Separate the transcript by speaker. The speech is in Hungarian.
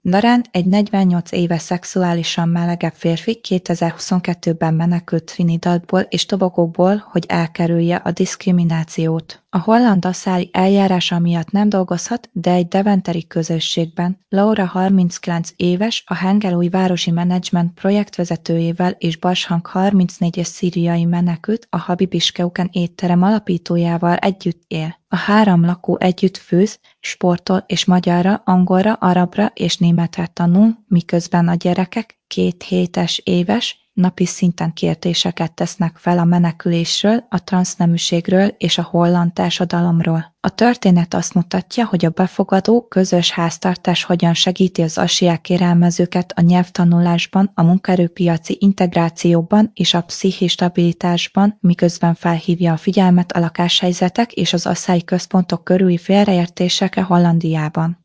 Speaker 1: Darren, egy 48 éves szexuálisan melegebb férfi 2022-ben menekült Trinidadból és Tobagóból, hogy elkerülje a diszkriminációt. A holland asszály eljárása miatt nem dolgozhat, de egy deventeri közösségben. Laura 39 éves, a Hengelui városi menedzsment projektvezetőjével és Bashang 34-es szíriai menekült a Habibiskeuken étterem alapítójával együtt él. A 3 lakó együtt főz, sportol és magyarra, angolra, arabra és németre tanul, miközben a gyerekek 2 hétes éves, napi szinten kérdéseket tesznek fel a menekülésről, a transzneműségről és a holland társadalomról. A történet azt mutatja, hogy a befogadó, közös háztartás hogyan segíti az asiák kérelmezőket a nyelvtanulásban, a munkaerőpiaci integrációban és a pszichés stabilitásban, miközben felhívja a figyelmet a lakáshelyzetek és az asszályi központok körüli félreértésekre Hollandiában.